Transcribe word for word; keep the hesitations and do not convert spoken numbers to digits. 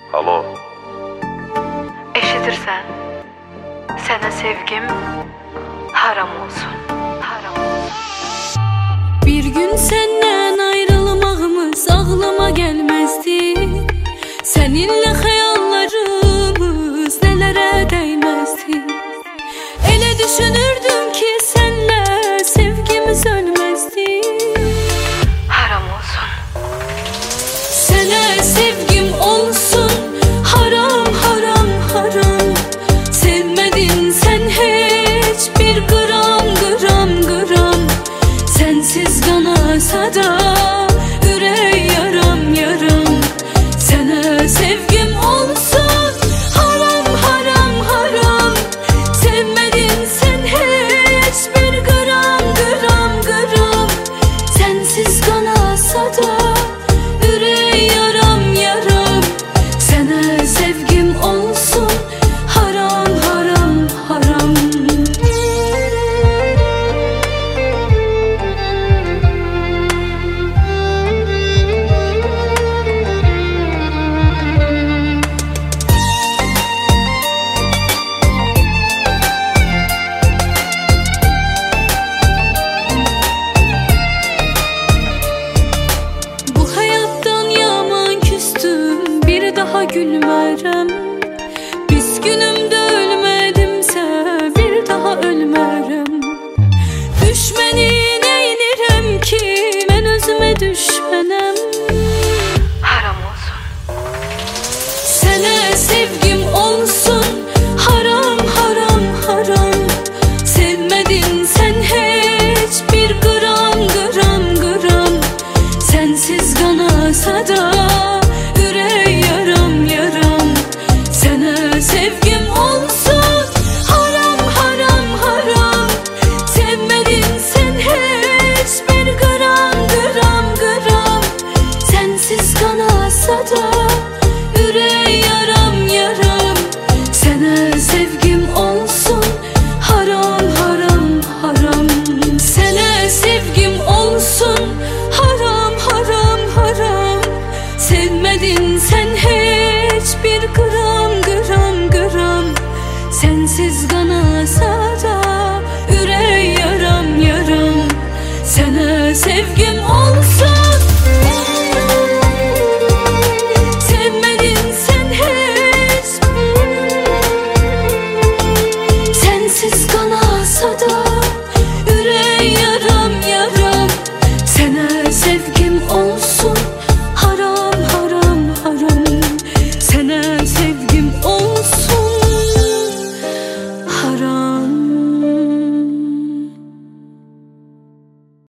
Alo. Eşidirsən? Sənə sevgim haram olsun, haram olsun. Bir gün senden ayrılmağımız ağlıma gelmezdi. Seninle hayallarımız nelere değmezdi. Ele düşünürdüm ki senle sevgimiz ölmezdi. Haram olsun. Sana sevgim olsun haram haram haram. Sevmedin sen hiç bir gram gram gram. Sensiz kanasa da yüreği yaram yaram. Sana sevgim olsun haram haram haram. Sevmedin sen hiç bir gram gram gram. Sensiz kanasa da yüreği yaram yaram. Sana sevgim olsun haram haram haram. Bu hayattan yaman küstüm, bir daha gülmərəm. Biz günümdə ölmədimsə bir daha ölmərəm. Düşməni neynirəm ki mən özümə düşmənəm. Haram olsun. Sənə sevgim olsun haram haram haram. Sevmedin sen hiç bir gram gram gram. Sensiz kanasa da